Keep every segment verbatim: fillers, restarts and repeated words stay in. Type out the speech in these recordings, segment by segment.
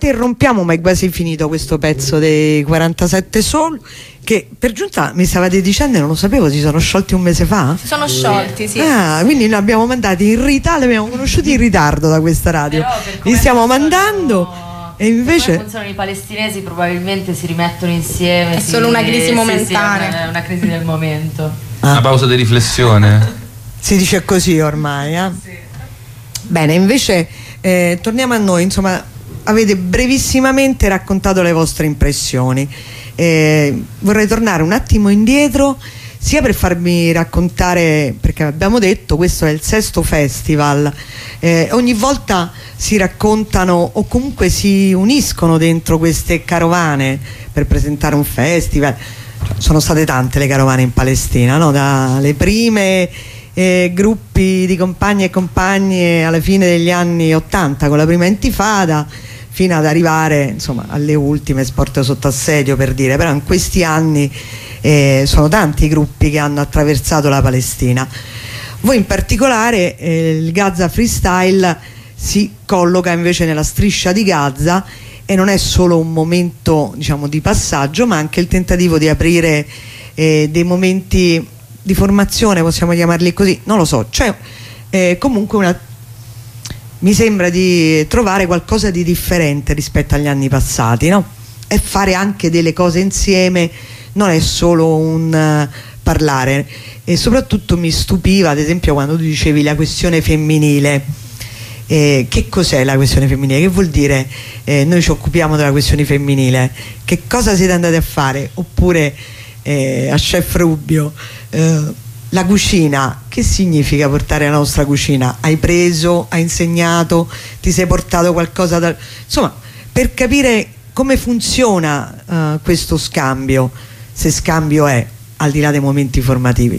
interrompiamo, ma è quasi finito questo pezzo dei quarantasette Soul, che per giunta mi stavate dicendo, non lo sapevo, si sono sciolti un mese fa? Si sono sciolti, sì. Ah, quindi noi abbiamo mandati in ritardo, li abbiamo conosciuti in ritardo da questa radio. Li stiamo mandando e invece... Come funzionano i palestinesi, probabilmente si rimettono insieme. È si... solo una crisi sì, momentanea. Sì, è una, una crisi del momento. Ah. Una pausa di riflessione. Si dice così ormai, eh? Sì. Bene, invece eh, torniamo a noi, insomma, avete brevissimamente raccontato le vostre impressioni. Eh, vorrei tornare un attimo indietro, sia per farmi raccontare, perché abbiamo detto questo è il sesto festival, eh, ogni volta si raccontano o comunque si uniscono dentro queste carovane per presentare un festival. Sono state tante le carovane in Palestina, no? Dalle prime eh, gruppi di compagni e compagne alla fine degli anni ottanta con la prima intifada, fino ad arrivare insomma alle ultime, Sport sotto assedio, per dire. Però in questi anni eh, sono tanti i gruppi che hanno attraversato la Palestina. Voi in particolare, eh, il Gaza Freestyle si colloca invece nella striscia di Gaza e non è solo un momento, diciamo, di passaggio, ma anche il tentativo di aprire eh, dei momenti di formazione, possiamo chiamarli così, non lo so, cioè eh, comunque una, mi sembra di trovare qualcosa di differente rispetto agli anni passati, no? E fare anche delle cose insieme non è solo un uh, parlare. E soprattutto mi stupiva, ad esempio, quando tu dicevi la questione femminile. Eh, che cos'è la questione femminile? Che vuol dire eh, noi ci occupiamo della questione femminile? Che cosa siete andati a fare? Oppure eh, a Chef Rubio, eh, la cucina, che significa portare la nostra cucina? Hai preso, hai insegnato, ti sei portato qualcosa da... insomma, per capire come funziona uh, questo scambio, se scambio è, al di là dei momenti formativi.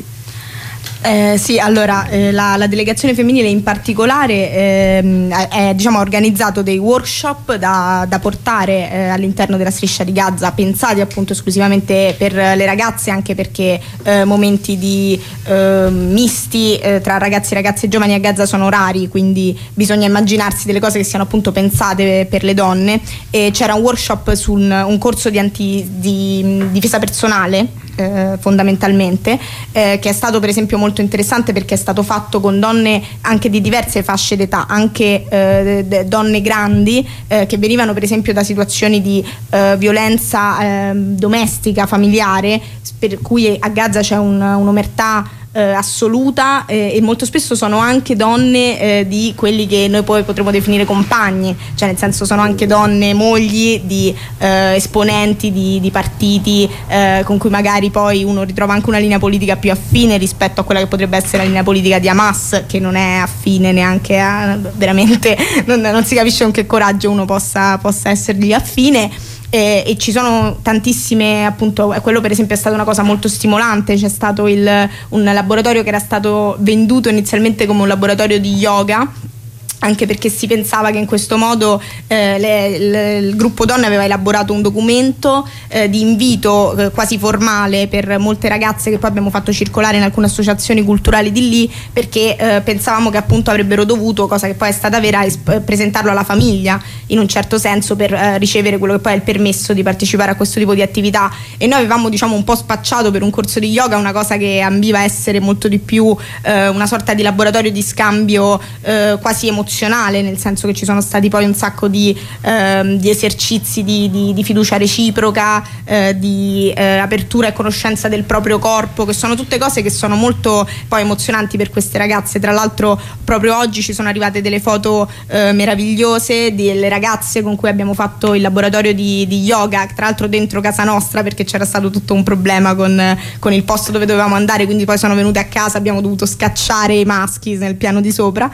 Eh, sì, allora eh, la, la delegazione femminile in particolare ehm, è, diciamo, ha organizzato dei workshop da, da portare eh, all'interno della striscia di Gaza, pensati appunto esclusivamente per le ragazze, anche perché eh, momenti di eh, misti eh, tra ragazzi e ragazze giovani a Gaza sono rari, quindi bisogna immaginarsi delle cose che siano appunto pensate per le donne. E c'era un workshop su un, un corso di, anti, di difesa personale eh, fondamentalmente, eh, che è stato per esempio molto interessante perché è stato fatto con donne anche di diverse fasce d'età, anche eh, donne grandi eh, che venivano per esempio da situazioni di eh, violenza eh, domestica, familiare, per cui a Gaza c'è un, un'omertà Eh, assoluta eh, e molto spesso sono anche donne eh, di quelli che noi poi potremmo definire compagni, cioè nel senso sono anche donne mogli di eh, esponenti di, di partiti eh, con cui magari poi uno ritrova anche una linea politica più affine rispetto a quella che potrebbe essere la linea politica di Hamas, che non è affine neanche a, veramente non, non si capisce con che coraggio uno possa, possa essergli affine. E, e ci sono tantissime, appunto, quello per esempio è stata una cosa molto stimolante. C'è stato il, un laboratorio che era stato venduto inizialmente come un laboratorio di yoga, anche perché si pensava che in questo modo eh, le, le, il gruppo donne aveva elaborato un documento eh, di invito eh, quasi formale per molte ragazze che poi abbiamo fatto circolare in alcune associazioni culturali di lì, perché eh, pensavamo che appunto avrebbero dovuto, cosa che poi è stata vera, esp- presentarlo alla famiglia in un certo senso per eh, ricevere quello che poi è il permesso di partecipare a questo tipo di attività. E noi avevamo, diciamo, un po' spacciato per un corso di yoga una cosa che ambiva a essere molto di più eh, una sorta di laboratorio di scambio eh, quasi emozionale, nel senso che ci sono stati poi un sacco di, ehm, di esercizi di, di, di fiducia reciproca, eh, di eh, apertura e conoscenza del proprio corpo, che sono tutte cose che sono molto poi emozionanti per queste ragazze. Tra l'altro proprio oggi ci sono arrivate delle foto eh, meravigliose delle ragazze con cui abbiamo fatto il laboratorio di, di yoga, tra l'altro dentro casa nostra, perché c'era stato tutto un problema con, con il posto dove dovevamo andare, quindi poi sono venute a casa, abbiamo dovuto scacciare i maschi nel piano di sopra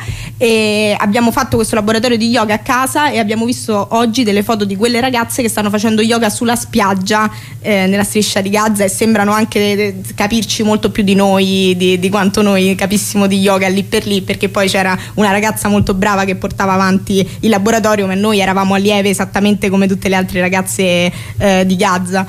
e abbiamo fatto questo laboratorio di yoga a casa e abbiamo visto oggi delle foto di quelle ragazze che stanno facendo yoga sulla spiaggia eh, nella striscia di Gaza, e sembrano anche capirci molto più di noi, di, di quanto noi capissimo di yoga lì per lì, perché poi c'era una ragazza molto brava che portava avanti il laboratorio, ma noi eravamo allieve esattamente come tutte le altre ragazze eh, di Gaza.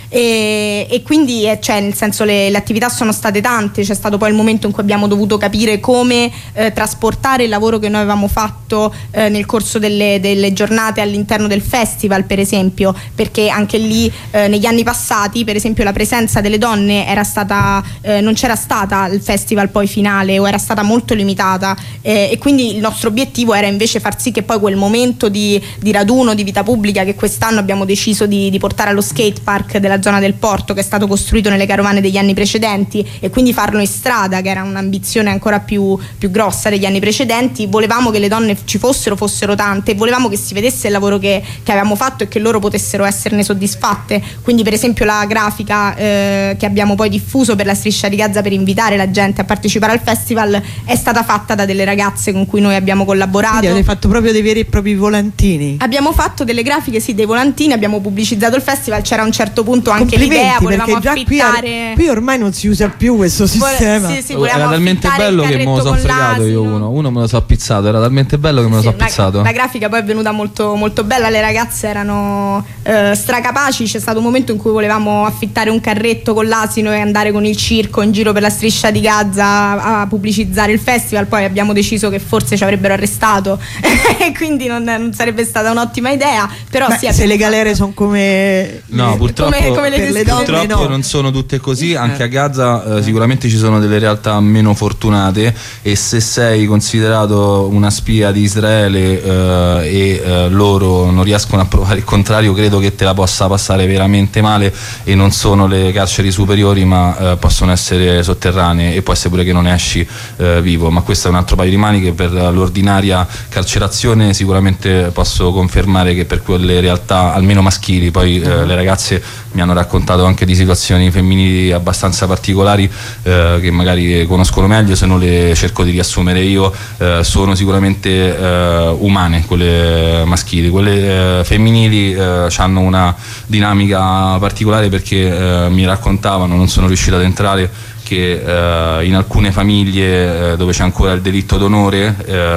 e, e quindi eh, cioè, nel senso le, le attività sono state tante, c'è stato poi il momento in cui abbiamo dovuto capire come eh, trasportare il lavoro che noi avevamo fatto eh, nel corso delle, delle giornate all'interno del festival, per esempio, perché anche lì eh, negli anni passati per esempio la presenza delle donne era stata eh, non c'era stata al festival poi finale, o era stata molto limitata, eh, e quindi il nostro obiettivo era invece far sì che poi quel momento di, di raduno, di vita pubblica che quest'anno abbiamo deciso di, di portare allo skate park della zona del porto, che è stato costruito nelle carovane degli anni precedenti, e quindi farlo in strada, che era un'ambizione ancora più, più grossa degli anni precedenti. Volevamo che le donne ci fossero, fossero tante, e volevamo che si vedesse il lavoro che, che avevamo fatto e che loro potessero esserne soddisfatte. Quindi per esempio la grafica eh, che abbiamo poi diffuso per la Striscia di Gaza per invitare la gente a partecipare al festival è stata fatta da delle ragazze con cui noi abbiamo collaborato. Quindi avete fatto proprio dei veri e propri volantini? Abbiamo fatto delle grafiche, sì, dei volantini, abbiamo pubblicizzato il festival, c'era a un certo punto anche l'idea, volevamo già affittare qui, qui ormai non si usa più questo sistema. Vole, sì, sì, era talmente bello che me lo sono fregato io uno uno me lo so pizzato, era talmente bello che me lo sì, so pizzato. La, la grafica poi è venuta molto, molto bella, le ragazze erano eh, stracapaci. C'è stato un momento in cui volevamo affittare un carretto con l'asino e andare con il circo in giro per la Striscia di Gaza a, a pubblicizzare il festival, poi abbiamo deciso che forse ci avrebbero arrestato e quindi non, non sarebbe stata un'ottima idea, però Beh, sì, se le galere sono come no, purtroppo, come, come le per le donne, purtroppo no. non sono tutte così, anche a Gaza eh, sicuramente ci sono delle realtà meno fortunate, e se sei considerato una spia di Israele eh, e eh, loro non riescono a provare il contrario, credo che te la possa passare veramente male, e non sono le carceri superiori, ma eh, possono essere sotterranee, e può essere pure che non esci eh, vivo, ma questo è un altro paio di maniche. Per l'ordinaria carcerazione sicuramente posso confermare che per quelle realtà almeno maschili, poi eh, le ragazze mi hanno raccontato anche di situazioni femminili abbastanza particolari eh, che magari conoscono meglio, se non le cerco di riassumere io, eh, sono sicuramente eh, umane quelle maschili. Quelle eh, femminili eh, hanno una dinamica particolare, perché eh, mi raccontavano, non sono riuscito ad entrare, che eh, in alcune famiglie eh, dove c'è ancora il delitto d'onore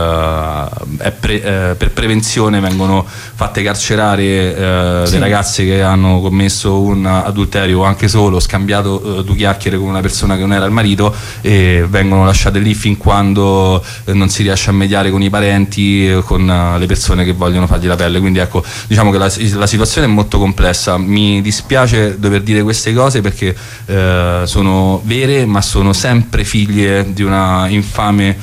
eh, è pre, eh, per prevenzione vengono fatte carcerare eh, sì. le ragazze che hanno commesso un adulterio o anche solo scambiato eh, due chiacchiere con una persona che non era il marito, e vengono lasciate lì fin quando eh, non si riesce a mediare con i parenti, eh, con uh, le persone che vogliono fargli la pelle. Quindi ecco, diciamo che la, la situazione è molto complessa. Mi dispiace dover dire queste cose perché eh, sono vere, ma sono sempre figlie di una infame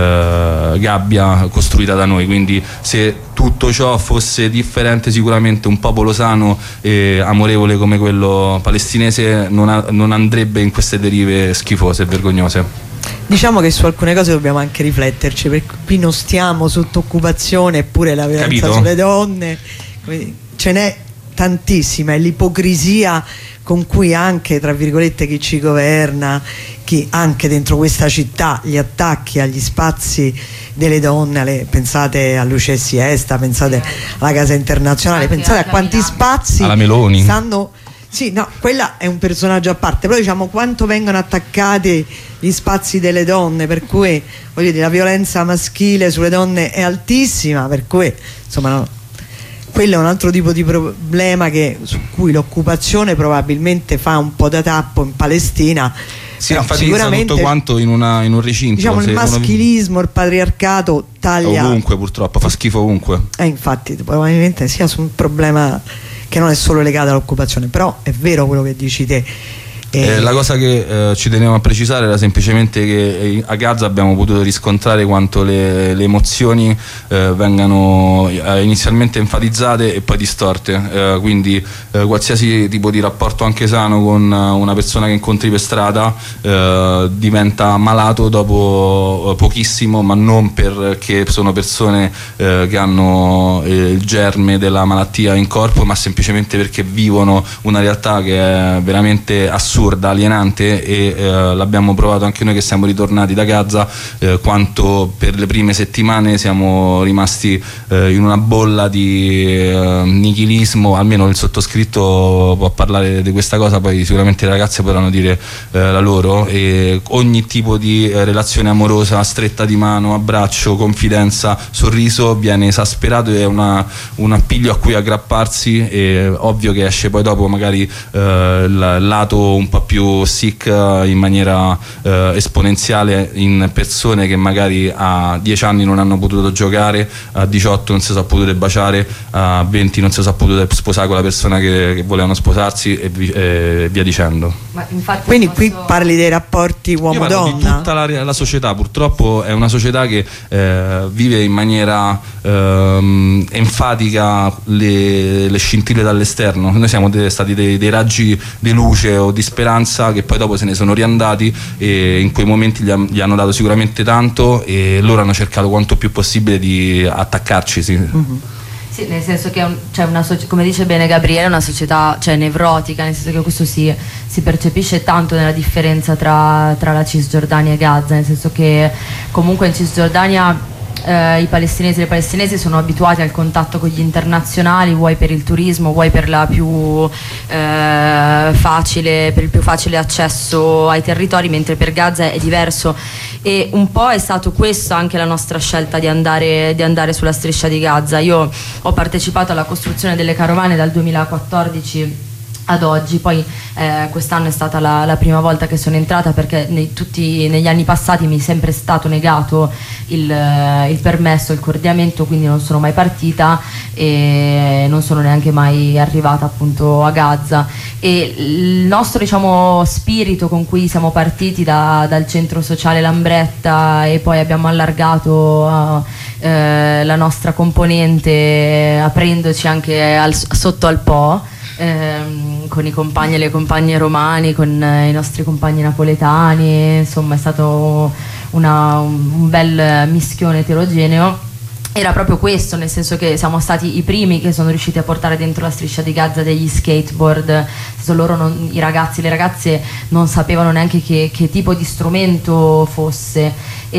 eh, gabbia costruita da noi. Quindi se tutto ciò fosse differente, sicuramente un popolo sano e amorevole come quello palestinese non, ha, non andrebbe in queste derive schifose e vergognose. Diciamo che su alcune cose dobbiamo anche rifletterci, perché qui non stiamo sotto occupazione, eppure la violenza Capito? sulle donne ce n'è tantissima, e l'ipocrisia con cui anche, tra virgolette, chi ci governa, chi anche dentro questa città, gli attacchi agli spazi delle donne, alle, pensate a Luce e Siesta, pensate alla Casa Internazionale, anche pensate a quanti Milano. spazi alla Meloni stanno. Sì, no, quella è un personaggio a parte, però diciamo quanto vengono attaccati gli spazi delle donne, per cui voglio dire, la violenza maschile sulle donne è altissima, per cui insomma no, quello è un altro tipo di problema che, su cui l'occupazione probabilmente fa un po' da tappo in Palestina. Si enfatizza tutto quanto in, una, in un recinto. Diciamo il maschilismo, uno... il patriarcato taglia ovunque, purtroppo, fa schifo ovunque. Eh, infatti probabilmente sia su un problema che non è solo legato all'occupazione, però è vero quello che dici te. Eh, la cosa che eh, ci tenevo a precisare era semplicemente che a Gaza abbiamo potuto riscontrare quanto le, le emozioni eh, vengano eh, inizialmente enfatizzate e poi distorte, eh, quindi eh, qualsiasi tipo di rapporto anche sano con una persona che incontri per strada eh, diventa malato dopo pochissimo, ma non perché sono persone eh, che hanno eh, il germe della malattia in corpo, ma semplicemente perché vivono una realtà che è veramente assurda assurda, alienante, e eh, l'abbiamo provato anche noi che siamo ritornati da Gaza, eh, quanto per le prime settimane siamo rimasti eh, in una bolla di eh, nichilismo. Almeno il sottoscritto può parlare di questa cosa, poi sicuramente le ragazze potranno dire eh, la loro, e ogni tipo di eh, relazione amorosa, stretta di mano, abbraccio, confidenza, sorriso viene esasperato, è una, un appiglio a cui aggrapparsi, e ovvio che esce poi dopo magari eh, il lato un po' più sick in maniera eh, esponenziale in persone che magari a dieci anni non hanno potuto giocare, a diciotto non si sono potute baciare, a venti non si sono potute sposare con la persona che, che volevano sposarsi, e, vi, e via dicendo. Ma infatti quindi posso... qui parli dei rapporti uomo-donna? Di tutta la, la società, purtroppo è una società che eh, vive in maniera ehm, enfatica le, le scintille dall'esterno. Noi siamo de, stati dei, dei raggi di luce o di speranza che poi dopo se ne sono riandati, e in quei momenti gli, gli hanno dato sicuramente tanto, e loro hanno cercato quanto più possibile di attaccarci, sì. Mm-hmm. Sì, nel senso che è un, cioè una come dice bene Gabriele, è una società, cioè, nevrotica, nel senso che questo si, si percepisce tanto nella differenza tra, tra la Cisgiordania e Gaza, nel senso che comunque in Cisgiordania eh, i palestinesi e le palestinesi sono abituati al contatto con gli internazionali, vuoi per il turismo, vuoi per la più eh, facile, per il più facile accesso ai territori, mentre per Gaza è diverso. E un po' è stato questo anche la nostra scelta di andare, di andare sulla striscia di Gaza. Io ho partecipato alla costruzione delle carovane dal duemilaquattordici ad oggi, poi eh, quest'anno è stata la, la prima volta che sono entrata, perché nei, tutti, negli anni passati mi è sempre stato negato il, il permesso, il coordinamento, quindi non sono mai partita e non sono neanche mai arrivata appunto a Gaza. E il nostro, diciamo, spirito con cui siamo partiti da, dal centro sociale Lambretta, e poi abbiamo allargato uh, eh, la nostra componente aprendoci anche al, sotto al Po, Ehm, con i compagni e le compagne romani, con eh, i nostri compagni napoletani, insomma è stato una, un, un bel mischione eterogeneo. Era proprio questo, nel senso che siamo stati i primi che sono riusciti a portare dentro la striscia di Gaza degli skateboard. Loro non, i ragazzi, le ragazze non sapevano neanche che, che tipo di strumento fosse,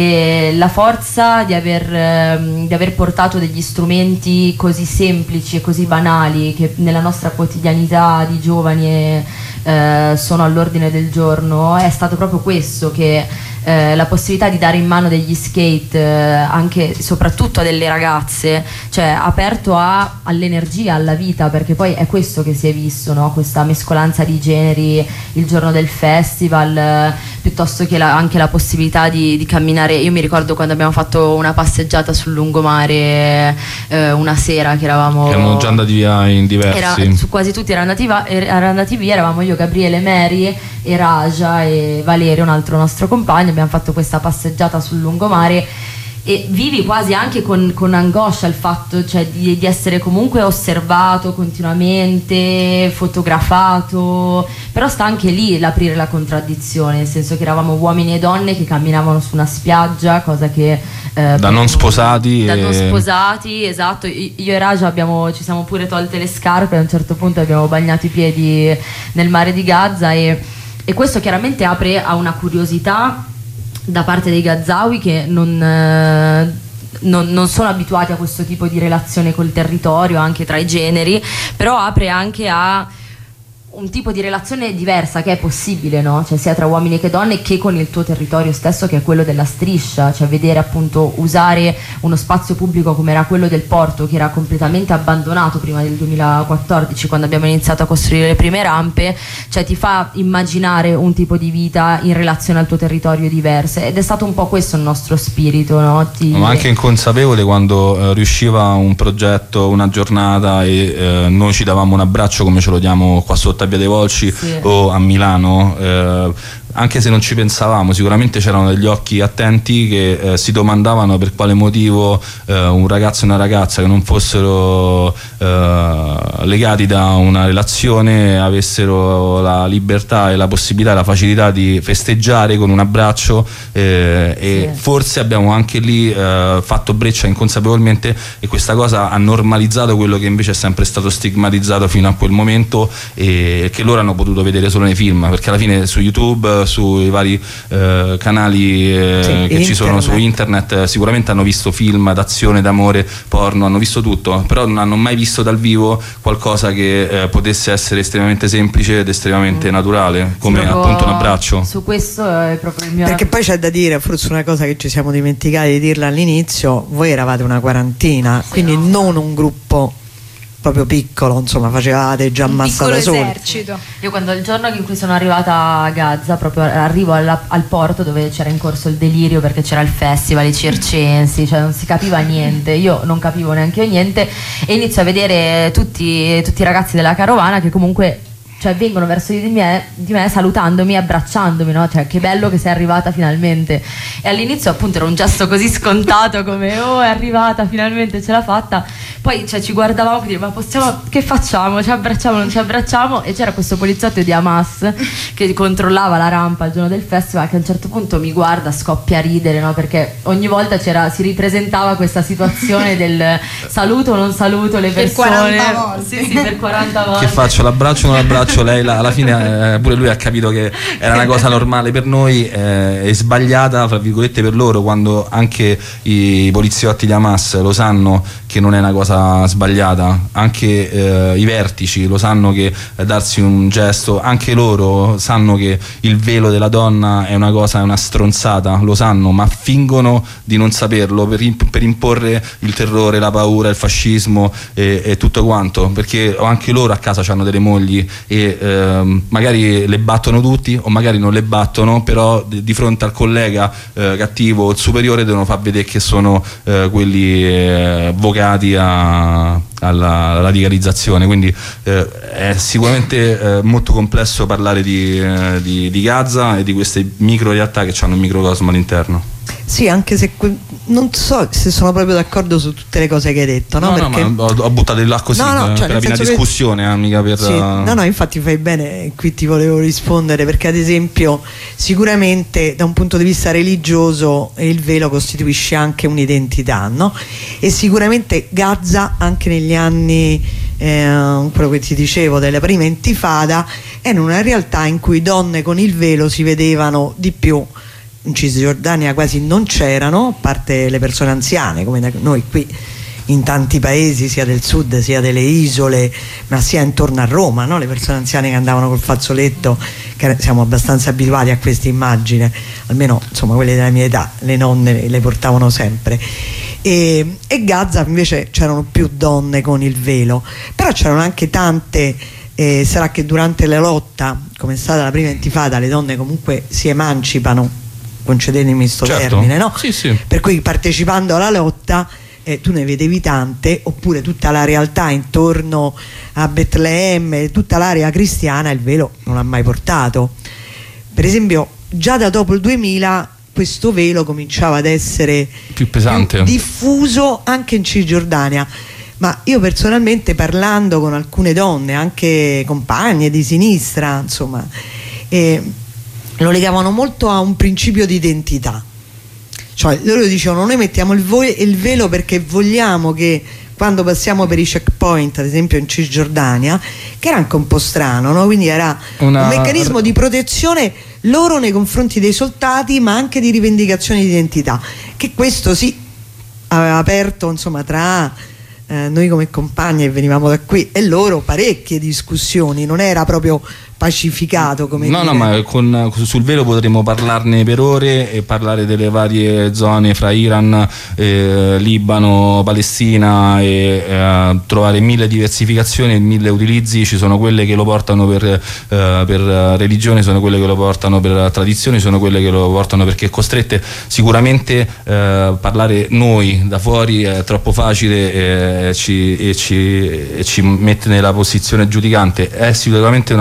e la forza di aver, ehm, di aver portato degli strumenti così semplici e così banali, che nella nostra quotidianità di giovani e, eh, sono all'ordine del giorno, è stato proprio questo, che eh, la possibilità di dare in mano degli skate eh, anche soprattutto a delle ragazze, cioè aperto a, all'energia, alla vita, perché poi è questo che si è visto, no? Questa mescolanza di generi il giorno del festival, eh, piuttosto che la, anche la possibilità di, di camminare. Io mi ricordo quando abbiamo fatto una passeggiata sul lungomare eh, una sera che eravamo che erano già andati via in diversi, era, su quasi tutti erano andati, va, erano andati via, eravamo io, Gabriele, Mary e Raja e Valerio, un altro nostro compagno. Abbiamo fatto questa passeggiata sul lungomare e vivi quasi anche con, con angoscia il fatto, cioè, di, di essere comunque osservato continuamente, fotografato, però sta anche lì l'aprire la contraddizione, nel senso che eravamo uomini e donne che camminavano su una spiaggia, cosa che eh, da non sposati da e... non sposati, esatto. Io e Raja abbiamo, ci siamo pure tolte le scarpe, a un certo punto abbiamo bagnato i piedi nel mare di Gaza, e, e questo chiaramente apre a una curiosità da parte dei Gazawi che non, eh, non, non sono abituati a questo tipo di relazione col territorio, anche tra i generi, però apre anche a un tipo di relazione diversa che è possibile, no? Cioè sia tra uomini che donne, che con il tuo territorio stesso, che è quello della striscia, cioè vedere appunto usare uno spazio pubblico come era quello del porto, che era completamente abbandonato prima del duemilaquattordici, quando abbiamo iniziato a costruire le prime rampe, cioè ti fa immaginare un tipo di vita in relazione al tuo territorio diverso, ed è stato un po' questo il nostro spirito, no? Ti... ma anche inconsapevole quando eh, riusciva un progetto, una giornata, e eh, noi ci davamo un abbraccio come ce lo diamo qua sotto a Via dei Volsci, sì, o a Milano, eh, anche se non ci pensavamo, sicuramente c'erano degli occhi attenti che eh, si domandavano per quale motivo eh, un ragazzo e una ragazza che non fossero eh, legati da una relazione avessero la libertà e la possibilità e la facilità di festeggiare con un abbraccio, eh, e sì. forse abbiamo anche lì eh, fatto breccia inconsapevolmente, e questa cosa ha normalizzato quello che invece è sempre stato stigmatizzato fino a quel momento e che loro hanno potuto vedere solo nei film, perché alla fine su YouTube, sui vari eh, canali eh, sì, che internet. ci sono su internet eh, sicuramente hanno visto film d'azione, d'amore, porno, hanno visto tutto, però non hanno mai visto dal vivo qualcosa che eh, potesse essere estremamente semplice ed estremamente mm. naturale, come sì, appunto un abbraccio. Su questo è proprio il mio... Perché poi c'è da dire, forse una cosa che ci siamo dimenticati di dirla all'inizio, voi eravate una quarantina, sì, quindi no. non un gruppo proprio piccolo, insomma, facevate già massa da soli. Esercito. Io quando il giorno in cui sono arrivata a Gaza, proprio arrivo alla, al porto dove c'era in corso il delirio perché c'era il festival, i circensi, cioè non si capiva niente, io non capivo neanche io niente, e inizio a vedere tutti, tutti i ragazzi della carovana che comunque, cioè, vengono verso di me, di me salutandomi, abbracciandomi, no? Cioè, che bello che sei arrivata finalmente. E all'inizio appunto era un gesto così scontato come oh, è arrivata finalmente, ce l'ha fatta. Poi cioè, ci guardavamo e dire, ma possiamo, che facciamo? Ci abbracciamo, non ci abbracciamo? E c'era questo poliziotto di Hamas che controllava la rampa il giorno del festival, che a un certo punto mi guarda, scoppia a ridere, no? Perché ogni volta c'era, si ripresentava questa situazione del saluto o non saluto le persone. Per quaranta volte. Sì, sì, per quaranta volte. Che faccio? L'abbraccio o non l'abbraccio? Lei alla fine eh, pure lui ha capito che era una cosa normale per noi eh, e sbagliata fra virgolette per loro, quando anche i poliziotti di Hamas lo sanno che non è una cosa sbagliata, anche eh, i vertici lo sanno che eh, darsi un gesto, anche loro sanno che il velo della donna è una cosa, è una stronzata, lo sanno, ma fingono di non saperlo per, imp- per imporre il terrore, la paura, il fascismo e, e tutto quanto, perché anche loro a casa hanno delle mogli e eh, magari le battono tutti o magari non le battono, però di, di fronte al collega eh, cattivo o superiore devono far vedere che sono eh, quelli eh, vocati a, alla radicalizzazione, quindi eh, è sicuramente eh, molto complesso parlare di, eh, di, di Gaza e di queste micro realtà che hanno un microcosmo all'interno. Sì, anche se que- non so se sono proprio d'accordo su tutte le cose che hai detto, no? No, Perché... no, ma ho, ho buttato là così, no, no, eh, cioè, per la piena discussione, che... mica per... Sì, no, no, infatti fai bene, qui ti volevo rispondere, perché ad esempio sicuramente da un punto di vista religioso il velo costituisce anche un'identità, no? E sicuramente Gaza anche negli anni, eh, quello che ti dicevo della prima intifada, era una realtà in cui donne con il velo si vedevano di più. In Cisgiordania quasi non c'erano, a parte le persone anziane come da noi qui in tanti paesi sia del sud sia delle isole, ma sia intorno a Roma, no? Le persone anziane che andavano col fazzoletto, che siamo abbastanza abituati a questa immagine, almeno insomma quelle della mia età, le nonne le portavano sempre. E, e Gaza invece c'erano più donne con il velo, però c'erano anche tante. Eh, sarà che durante la lotta, come è stata la prima intifada, le donne comunque si emancipano, concedetemi sto certo. termine, no? Sì, sì. Per cui partecipando alla lotta eh, tu ne vedevi tante, oppure tutta la realtà intorno a Betlemme, tutta l'area cristiana il velo non l'ha mai portato. Per esempio già da dopo il duemila questo velo cominciava ad essere più pesante, più diffuso anche in Cisgiordania, ma io personalmente, parlando con alcune donne, anche compagne di sinistra, insomma, eh, lo legavano molto a un principio di identità. Cioè loro dicevano: noi mettiamo il, vo- il velo perché vogliamo che quando passiamo per i checkpoint, ad esempio in Cisgiordania, che era anche un po' strano, no? Quindi era Una... un meccanismo di protezione loro nei confronti dei soldati, ma anche di rivendicazione di identità, che questo sì aveva aperto, insomma, tra eh, noi come compagni che venivamo da qui e loro parecchie discussioni, non era proprio pacificato, come no dire. no ma con, sul velo potremmo parlarne per ore e parlare delle varie zone fra Iran, eh, Libano, Palestina e eh, trovare mille diversificazioni e mille utilizzi. Ci sono quelle che lo portano per, eh, per religione, sono quelle che lo portano per tradizioni, sono quelle che lo portano perché è costrette. Sicuramente eh, parlare noi da fuori è troppo facile e ci, e ci, e ci mette nella posizione giudicante. È sicuramente una dif-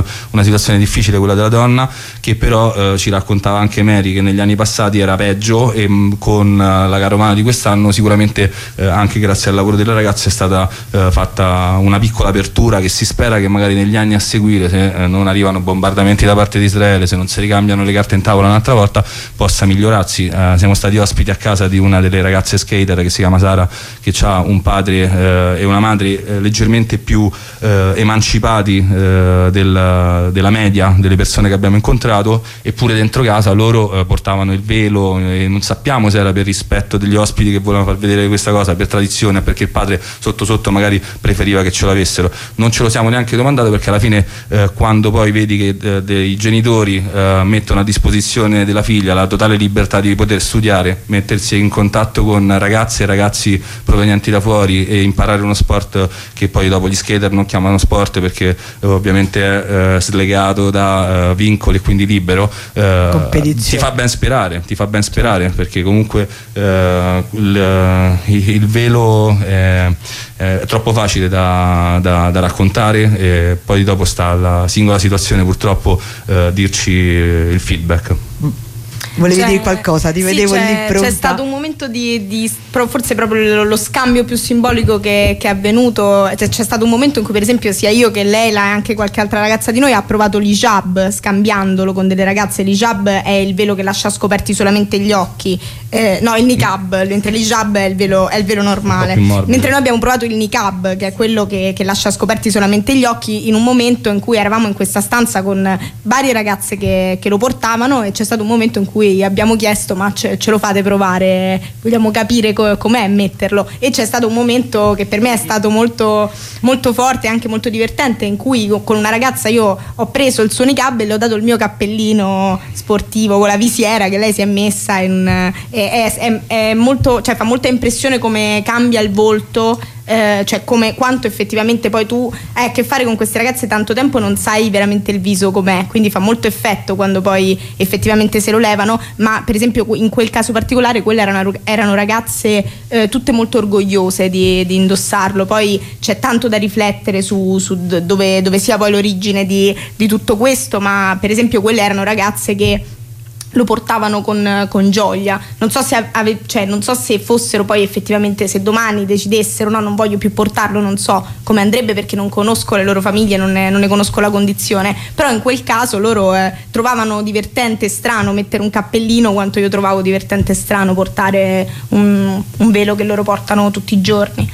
una situazione difficile quella della donna, che però eh, ci raccontava anche Mary che negli anni passati era peggio, e mh, con uh, la Garomana di quest'anno sicuramente eh, anche grazie al lavoro delle ragazze è stata eh, fatta una piccola apertura, che si spera che magari negli anni a seguire, se eh, non arrivano bombardamenti da parte di Israele, se non si ricambiano le carte in tavola un'altra volta, possa migliorarsi. Eh, siamo stati ospiti a casa di una delle ragazze skater che si chiama Sara, che ha un padre eh, e una madre eh, leggermente più eh, emancipati eh, del, della media delle persone che abbiamo incontrato, eppure dentro casa loro eh, portavano il velo, e non sappiamo se era per rispetto degli ospiti che volevano far vedere questa cosa, per tradizione, perché il padre sotto sotto magari preferiva che ce l'avessero. Non ce lo siamo neanche domandato, perché alla fine eh, quando poi vedi che eh, dei genitori eh, mettono a disposizione della figlia la totale libertà di poter studiare, mettersi in contatto con ragazze e ragazzi provenienti da fuori e imparare uno sport che poi dopo gli skater non chiamano sport, perché eh, ovviamente è eh, slegato da eh, vincoli e quindi libero, eh, ti fa ben sperare, ti fa ben sperare perché comunque eh, il, il velo è, è troppo facile da, da, da raccontare, e poi dopo sta alla singola situazione purtroppo eh, dirci il feedback. Volevi cioè, dire qualcosa? Ti sì, vedevo lì pronta. C'è stato un momento di, di forse proprio lo, lo scambio più simbolico che, che è avvenuto. C'è, c'è stato un momento in cui per esempio sia io che Leila e anche qualche altra ragazza di noi ha provato l'hijab, scambiandolo con delle ragazze. L'hijab è il velo che lascia scoperti solamente gli occhi, eh, no, il niqab, mentre l'hijab è il velo, è il velo normale, mentre noi abbiamo provato il niqab, che è quello che, che lascia scoperti solamente gli occhi, in un momento in cui eravamo in questa stanza con varie ragazze che, che lo portavano, e c'è stato un momento in cui abbiamo chiesto: ma ce, ce lo fate provare, vogliamo capire co- com'è metterlo. E c'è stato un momento che per me è stato molto, molto forte e anche molto divertente, in cui con una ragazza io ho preso il suo niqab e le ho dato il mio cappellino sportivo con la visiera che lei si è messa in, è, è, è, è molto, cioè fa molta impressione come cambia il volto. Eh, cioè come quanto effettivamente poi tu hai a che fare con queste ragazze tanto tempo, non sai veramente il viso com'è, quindi fa molto effetto quando poi effettivamente se lo levano. Ma per esempio in quel caso particolare quelle erano, erano ragazze eh, tutte molto orgogliose di, di indossarlo. Poi c'è tanto da riflettere su, su dove, dove sia poi l'origine di, di tutto questo, ma per esempio quelle erano ragazze che lo portavano con, con gioia. Non so se ave, cioè, non so se fossero poi effettivamente, se domani decidessero no, non voglio più portarlo, non so come andrebbe, perché non conosco le loro famiglie, non ne, non ne conosco la condizione, però in quel caso loro eh, trovavano divertente e strano mettere un cappellino quanto io trovavo divertente e strano portare un, un velo che loro portano tutti i giorni.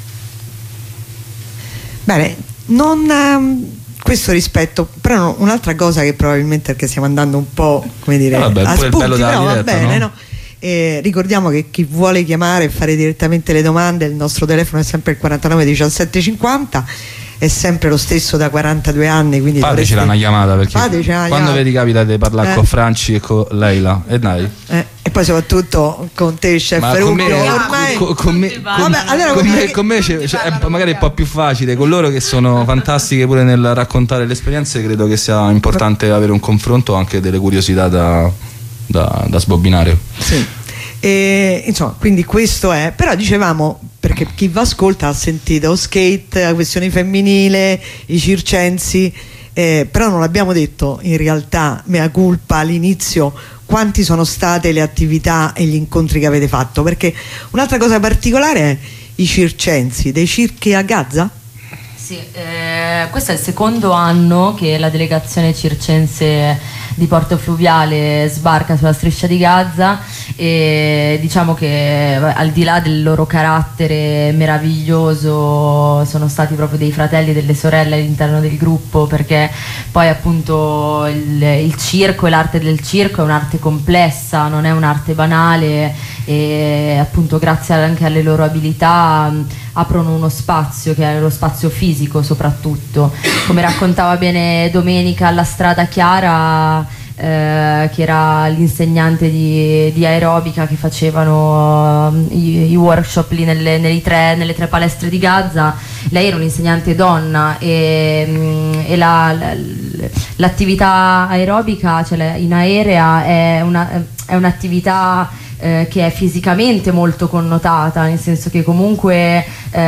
Bene, non um... questo rispetto, però no, un'altra cosa che probabilmente, perché stiamo andando un po' come dire eh vabbè, a spunti, però diretta, va bene, no? no? Eh, ricordiamo che chi vuole chiamare e fare direttamente le domande, il nostro telefono è sempre il quarantanove diciassette cinquanta, è sempre lo stesso da quarantadue anni, quindi fatecela una chiamata, perché quando chiamata. vedi capita di parlare eh. con Franci e con Leila e dai eh. E poi soprattutto con te, chef Ferrucchio, ormai con, con me, con, Vabbè, allora con me, che... con me c'è, c'è, è magari un po' più facile, con loro che sono fantastiche pure nel raccontare le esperienze. Credo che sia importante avere un confronto, anche delle curiosità da, da, da sbobbinare. Sì. E, insomma, quindi questo è, però dicevamo, perché chi vi ascolta ha sentito skate, la questione femminile, i circensi, eh, però non l'abbiamo detto in realtà, mea culpa, all'inizio, quanti sono state le attività e gli incontri che avete fatto, perché un'altra cosa particolare è i circensi, dei circhi a Gaza? Sì, eh, questo è il secondo anno che la delegazione circense di Porto Fluviale sbarca sulla striscia di Gaza, e diciamo che al di là del loro carattere meraviglioso sono stati proprio dei fratelli e delle sorelle all'interno del gruppo, perché poi appunto il, il circo e l'arte del circo è un'arte complessa, non è un'arte banale, e appunto grazie anche alle loro abilità aprono uno spazio che è lo spazio fisico soprattutto. Come raccontava bene Domenica alla Strada Chiara, eh, che era l'insegnante di, di aerobica, che facevano uh, i, i workshop lì nelle, nelle, tre, nelle tre palestre di Gaza, lei era un'insegnante donna, e, e la, la, l'attività aerobica, cioè in aerea, è, una, è un'attività eh, che è fisicamente molto connotata, nel senso che comunque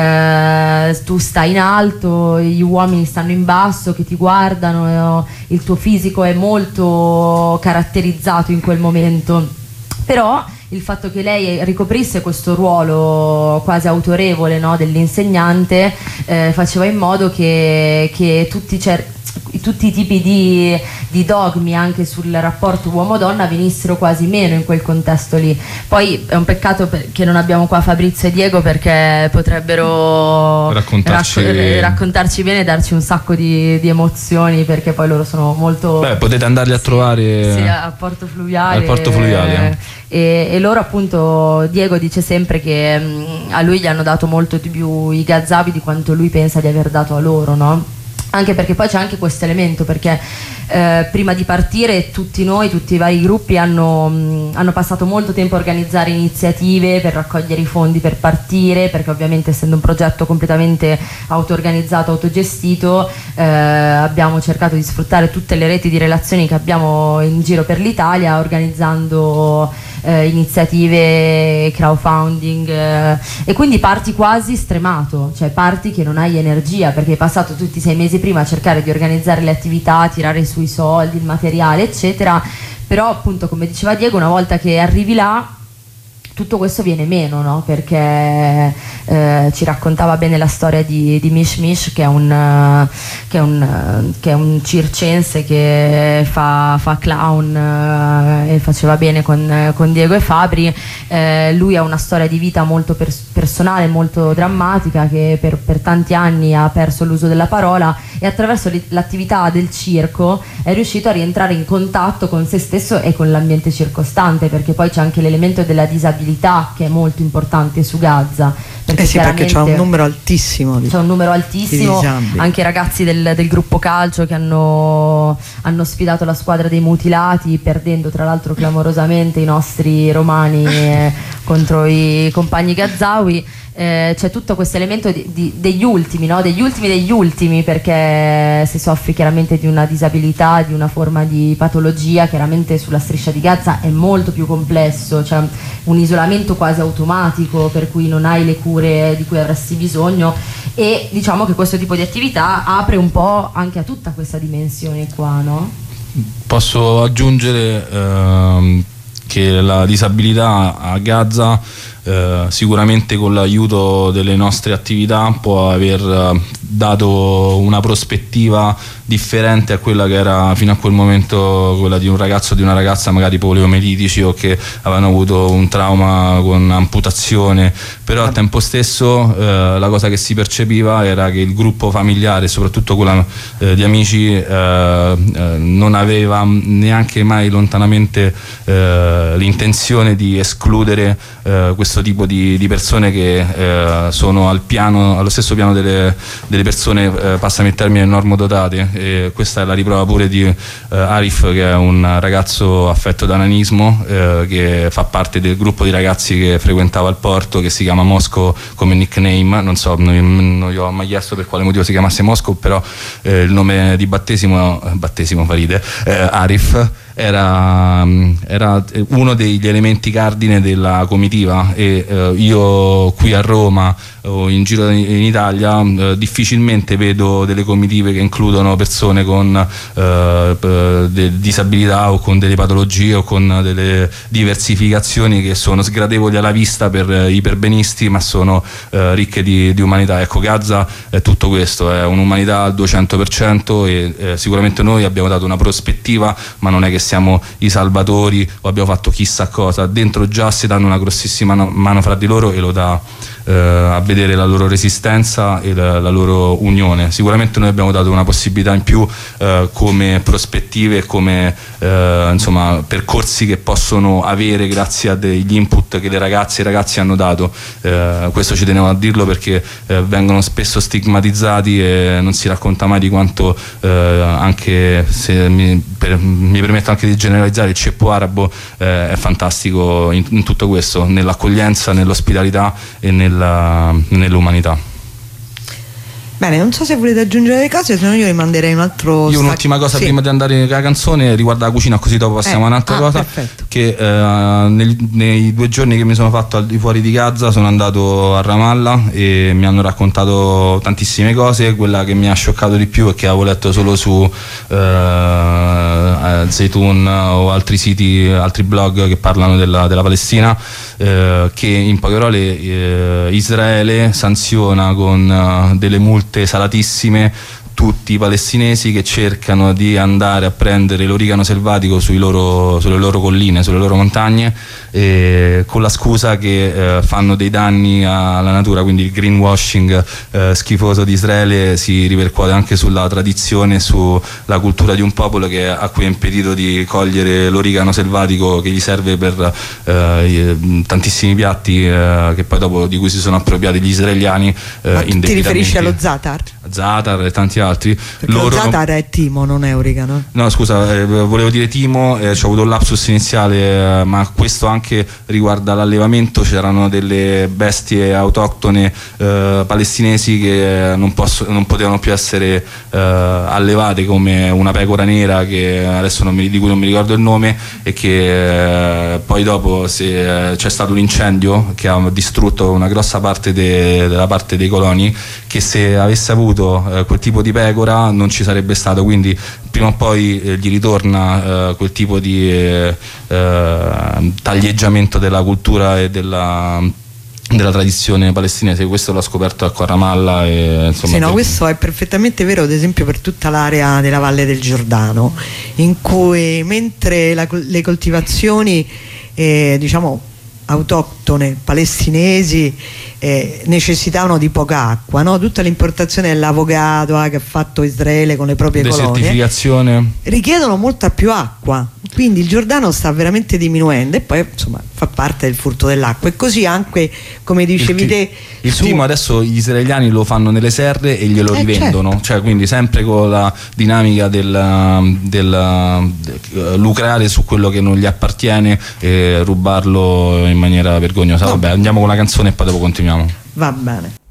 eh, tu stai in alto, gli uomini stanno in basso che ti guardano, il tuo fisico è molto caratterizzato in quel momento. Però il fatto che lei ricoprisse questo ruolo quasi autorevole, no, dell'insegnante eh, faceva in modo che, che tutti, cer- tutti i tipi di, di dogmi anche sul rapporto uomo-donna venissero quasi meno in quel contesto lì. Poi è un peccato che non abbiamo qua Fabrizio e Diego, perché potrebbero raccontarci, racc- raccontarci bene e darci un sacco di, di emozioni, perché poi loro sono molto... Beh, potete andarli a sì, trovare sì, a Porto Fluviale, al Porto Fluviale eh, e, e loro appunto, Diego dice sempre che mh, a lui gli hanno dato molto di più i Gazabi di quanto lui pensa di aver dato a loro, no? Anche perché poi c'è anche questo elemento, perché eh, prima di partire tutti noi, tutti i vari gruppi hanno, mh, hanno passato molto tempo a organizzare iniziative per raccogliere i fondi per partire, perché ovviamente essendo un progetto completamente auto-organizzato, autogestito, eh, abbiamo cercato di sfruttare tutte le reti di relazioni che abbiamo in giro per l'Italia, organizzando eh, iniziative, crowdfunding, eh, e quindi parti quasi stremato, cioè parti che non hai energia, perché hai passato tutti i sei mesi prima a cercare di organizzare le attività, tirare su i soldi, il materiale eccetera, però appunto come diceva Diego, una volta che arrivi là tutto questo viene meno, no? Perché eh, ci raccontava bene la storia di, di Mish Mish, che è un, uh, che è un, uh, che è un circense che fa, fa clown uh, e faceva bene con, uh, con Diego e Fabri. Eh, lui ha una storia di vita molto pers- personale, molto drammatica, che per, per tanti anni ha perso l'uso della parola, e attraverso l'attività del circo è riuscito a rientrare in contatto con se stesso e con l'ambiente circostante, perché poi c'è anche l'elemento della disabilità che è molto importante su Gaza, perché, eh sì, perché c'è un numero altissimo di, c'è un numero altissimo di anche ragazzi del, del gruppo calcio che hanno, hanno sfidato la squadra dei mutilati, perdendo tra l'altro clamorosamente i nostri romani eh, contro i compagni Gazawi. Eh, c'è tutto questo elemento di, di, degli ultimi, no? degli ultimi degli ultimi, perché si soffre chiaramente di una disabilità, di una forma di patologia. Chiaramente sulla striscia di Gaza è molto più complesso, c'è un isolamento quasi automatico per cui non hai le cure di cui avresti bisogno, e diciamo che questo tipo di attività apre un po' anche a tutta questa dimensione qua, no? Posso aggiungere ehm, che la disabilità a Gaza Eh, sicuramente con l'aiuto delle nostre attività può aver eh, dato una prospettiva differente a quella che era fino a quel momento quella di un ragazzo o di una ragazza magari poliomelitici o che avevano avuto un trauma con amputazione, però al tempo stesso eh, la cosa che si percepiva era che il gruppo familiare, soprattutto quello eh, di amici, eh, eh, non aveva neanche mai lontanamente eh, l'intenzione di escludere eh, questo tipo di, di persone che eh, sono al piano, allo stesso piano delle, delle persone, eh, passami il termine, normodotate. E questa è la riprova pure di eh, Arif, che è un ragazzo affetto da nanismo, eh, che fa parte del gruppo di ragazzi che frequentava il porto, che si chiama Mosco come nickname. Non so, non, non gli ho mai chiesto per quale motivo si chiamasse Mosco, però eh, il nome di battesimo, battesimo fa ride, eh, Arif, Era, era uno degli elementi cardine della comitiva, e eh, io qui a Roma o in giro in Italia eh, difficilmente vedo delle comitive che includono persone con eh, delle disabilità o con delle patologie o con delle diversificazioni che sono sgradevoli alla vista per i perbenisti, ma sono eh, ricche di, di umanità. Ecco, Gaza è tutto questo, è un'umanità al duecento per cento, e eh, sicuramente noi abbiamo dato una prospettiva, ma non è che siamo i salvatori o abbiamo fatto chissà cosa. Dentro già si danno una grossissima mano fra di loro, e lo dà eh, a vedere la loro resistenza e la, la loro unione. Sicuramente noi abbiamo dato una possibilità in più eh, come prospettive, come eh, insomma percorsi che possono avere grazie a degli input che le ragazze e i ragazzi hanno dato. Eh, questo ci tenevo a dirlo, perché eh, vengono spesso stigmatizzati e non si racconta mai di quanto eh, anche se mi, per, mi permetto anche di generalizzare, il ceppo arabo eh, è fantastico in, in tutto questo, nell'accoglienza, nell'ospitalità e nella, nell'umanità. Bene, non so se volete aggiungere delle cose, se no io rimanderei un altro. Io un'ultima cosa sì. prima di andare con la canzone riguarda la cucina, così dopo passiamo eh. a un'altra ah, cosa. Perfetto. Che eh, nei, nei due giorni che mi sono fatto al di fuori di Gaza sono andato a Ramallah e mi hanno raccontato tantissime cose. Quella che mi ha scioccato di più è che avevo letto solo su eh, Zaytun o altri siti, altri blog che parlano della, della Palestina, eh, che in poche parole eh, Israele sanziona con eh, delle multe salatissime tutti i palestinesi che cercano di andare a prendere l'origano selvatico sui loro, sulle loro colline, sulle loro montagne, eh, con la scusa che eh, fanno dei danni alla natura. Quindi il greenwashing eh, schifoso di Israele si ripercuote anche sulla tradizione, sulla cultura di un popolo che, a cui è impedito di cogliere l'origano selvatico che gli serve per eh, tantissimi piatti eh, che poi dopo di cui si sono appropriati gli israeliani. Eh, Ma ti riferisci allo za'atar? Za'atar e tanti altri. Perché loro... lo za'atar è timo, non è origano. No, scusa, eh, volevo dire timo, eh, ci ho avuto un lapsus iniziale, eh, ma questo anche riguarda l'allevamento. C'erano delle bestie autoctone eh, palestinesi che non, posso, non potevano più essere eh, allevate, come una pecora nera che adesso non mi, di cui non mi ricordo il nome, e che eh, poi dopo se, eh, c'è stato un incendio che ha distrutto una grossa parte de, della parte dei coloni, che se avesse avuto eh, quel tipo di pecora non ci sarebbe stato. Quindi prima o poi eh, gli ritorna eh, quel tipo di eh, eh, taglieggiamento della cultura e della, della tradizione palestinese. Questo l'ho scoperto a Ramallah e, insomma, sì, no, questo è perfettamente vero, ad esempio per tutta l'area della Valle del Giordano, in cui mentre la, le coltivazioni eh, diciamo autoctone palestinesi eh, necessitavano di poca acqua, no? Tutta l'importazione dell'avocado eh, che ha fatto Israele con le proprie colonie richiedono molta più acqua, quindi il Giordano sta veramente diminuendo e poi insomma fa parte del furto dell'acqua. E così anche, come dicevi il, te, il su... timo adesso gli israeliani lo fanno nelle serre e glielo eh, rivendono, certo. Cioè quindi sempre con la dinamica del, del, del lucrare su quello che non gli appartiene e rubarlo in maniera vergognosa. No. Vabbè, andiamo con la canzone e poi dopo continuiamo. Va bene.